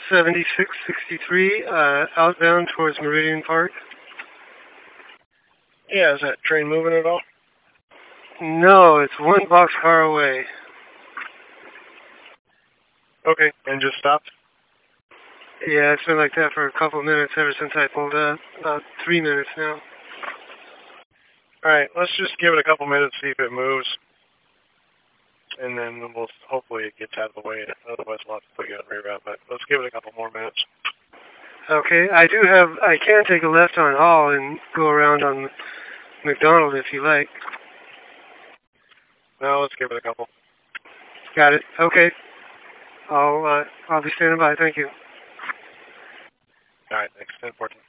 7663, outbound towards Meridian Park. Yeah, is that train moving at all? No, it's one boxcar away. Okay, and just stopped? Yeah, it's been like that for a couple of minutes ever since I pulled up. About 3 minutes now. Alright, let's just give it a couple minutes, see if it moves. And then we'll hopefully it gets out of the way. Otherwise we'll have to put you on reroute, but let's give it a couple more minutes. Okay, I can take a left on Hall and go around on McDonald if you like. No, let's give it a couple. Got it. Okay. I'll be standing by. Thank you. Alright, thanks. 10-14.